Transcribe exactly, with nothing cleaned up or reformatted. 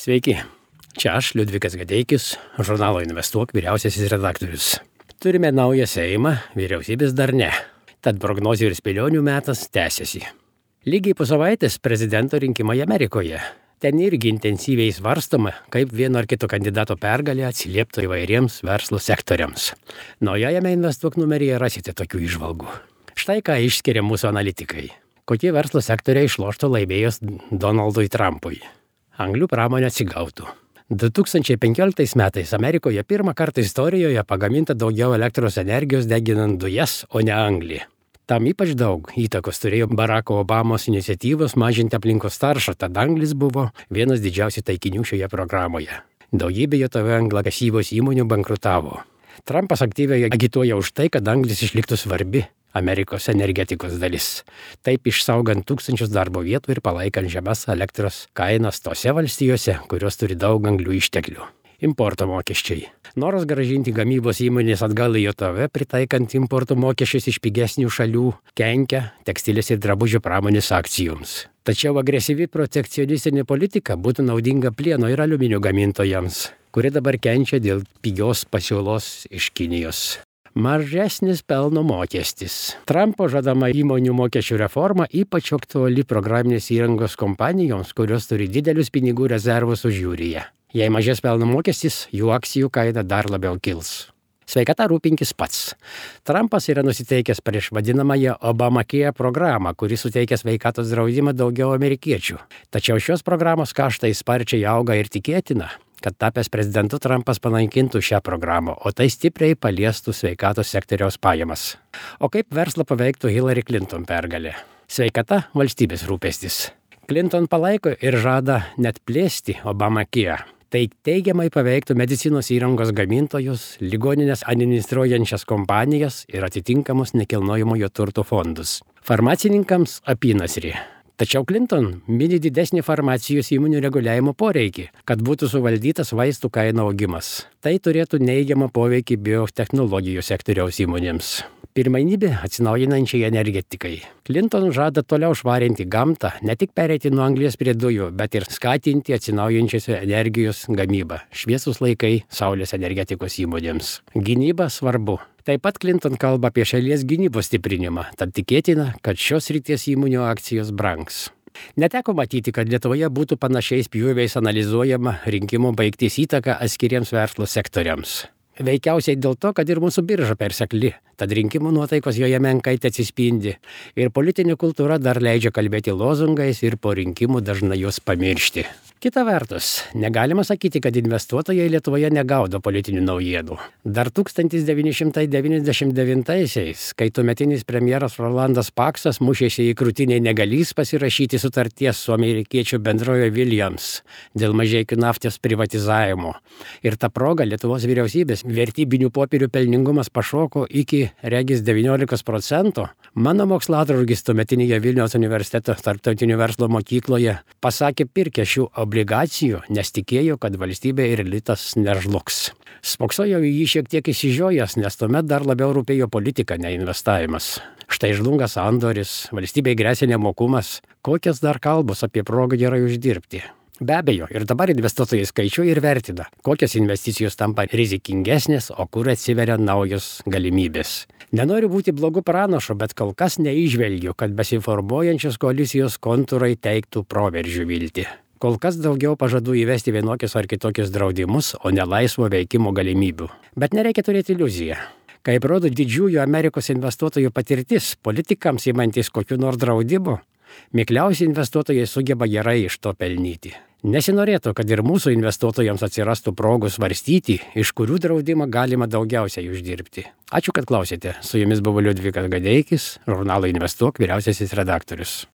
Sveiki, čia aš, Liudvikas Gadeikis, žurnalo Investuok vyriausiasis redaktorius. Turime naują Seimą, vyriausybės dar ne, tad prognozių ir spėlionių metas tęsiasi. Lygiai po savaitės prezidento rinkimai Amerikoje. Ten irgi intensyviai svarstoma, kaip vieno ar kito kandidato pergalė atsilieptų įvairiems verslo sektoriams. Naujajame Investuok numeryje rasite tokių įžvalgų. Štai ką išskiria mūsų analitikai. Kokie verslo sektoriai išloštų laimėjus Donaldui Trumpui. Anglių pramonė atsigautų. du tūkstančiai penkioliktais metais Amerikoje pirmą kartą istorijoje pagaminta daugiau elektros energijos deginant dujas, o ne anglį. Tam ypač daug įtakos turėjo Baracko Obamos iniciatyvos mažinti aplinkos taršą, tad anglis buvo vienas didžiausių taikinių šioje programoje. Daugybė J V angliakasybos įmonių bankrutavo. Trumpas aktyviai agituoja už tai, kad anglis išliktų svarbi Amerikos energetikos dalis. Taip išsaugant tūkstančius darbo vietų ir palaikant žemas elektros kainas tose valstijose, kurios turi daug anglių išteklių. Importo mokesčiai. Noras grąžinti gamybos įmonės atgal į J V, pritaikant importo mokesčius iš pigesnių šalių, kenkia tekstilės ir drabužių pramonės akcijoms. Tačiau agresyvi protekcionistinė politika būtų naudinga plieno ir aliuminio gamintojams, kurie dabar kenčia dėl pigios pasiūlos iš Kinijos. Mažesnis pelno mokestis. Trumpo žadama įmonių mokesčių reforma ypač aktuali programinės įrangos kompanijoms, kurios turi didelius pinigų rezervus užjūryje. Jei mažės pelno mokestis, jų akcijų kaina dar labiau kils. Sveikata rūpinkis pats. Trumpas yra nusiteikęs prieš vadinamąją Obamacare programą, kuri suteikia sveikatos draudimą daugiau amerikiečių. Tačiau šios programos kaštai sparčiai auga ir tikėtina, kad tapęs prezidentu Trumpas panaikintų šią programą, o tai stipriai paliestų sveikatos sektoriaus pajamas. O kaip verslą paveiktų Hillary Clinton pergalė? Sveikata – valstybės rūpestis. Clinton palaiko ir žada net plėsti Obamacare. Tai teigiamai paveiktų medicinos įrangos gamintojus, ligoninės administruojančias kompanijas ir atitinkamus nekilnojamojo turto fondus. Farmacininkams apynasrį. Tačiau Clinton mini didesnį farmacijos įmonių reguliavimo poreikį, kad būtų suvaldytas vaistų kainų augimas. Tai turėtų neigiamą poveikį biotechnologijų sektoriaus įmonėms. Pirmenybė atsinaujinančiai energetikai. Clinton žada toliau švarinti gamtą, ne tik pereiti nuo anglies prie dujų, bet ir skatinti atsinaujinčios energijos gamybą. Šviesus laikai saulės energetikos įmonėms. Gynyba svarbu. Taip pat Clinton kalba apie šalies gynybos stiprinimą, tad tikėtina, kad šios srities įmonių akcijos brangs. Neteko matyti, kad Lietuvoje būtų panašiais pjūviais analizuojama rinkimų baigtis įtaka atskiriems verslo sektoriams. Veikiausiai dėl to, kad ir mūsų birža persekli, tad rinkimų nuotaikos joje menkai atsispindi ir politinė kultūra dar leidžia kalbėti lozungais ir po rinkimų dažnai juos pamiršti. Kita vertus, negalima sakyti, kad investuotojai Lietuvoje negaudo politinių naujienų. Dar tūkstantis devyni šimtai devyniasdešimt devintaisiais, kai tuometinis premjeras Rolandas Paksas mušėsi į krūtinę negalys pasirašyti sutarties su amerikiečių bendrovė Williams dėl Mažeikių naftos privatizavimo. Ir ta proga Lietuvos vyriausybės vertybinių popierių pelningumas pašoko iki regis devyniolikos procentų. Mano moksladraugis tuometinėje Vilniaus universiteto tarptautinio verslo mokykloje pasakė pirkę šių obligacijų, nes tikėjo, kad valstybė ir elitas nežlugs. Spoksojau į jį šiek tiek įsižiojęs, nes tuomet dar labiau rūpėjo politika, ne investavimas. Štai žlunga sandoris, valstybei gresia nemokumas, kokias dar kalbos apie progą gerai uždirbti. Be abejo, ir dabar investuotojai skaičiuoja ir vertina, kokios investicijos tampa rizikingesnės, o kur atsiveria naujos galimybės. Nenoriu būti blogų pranašų, bet kol kas neįžvelgiu, kad besiformuojančios koalicijos kontūrai teiktų proveržių viltį. Kol kas daugiau pažadų įvesti vienokius ar kitokius draudimus, o ne laisvo veikimo galimybių. Bet nereikia turėti iliuziją. Kaip rodo didžiųjų Amerikos investuotojų patirtis, politikams įmantis kokiu nors draudimu, mikliausi investuotojai sugeba gerai iš to pelnyti. Nesinorėtų, kad ir mūsų investuotojams atsirastų progų svarstyti, iš kurių draudimą galima daugiausiai uždirbti. Ačiū, kad klausėte. Su jumis buvo Liudvikas Gadeikis, žurnalo Investuok vyriausiasis redaktorius.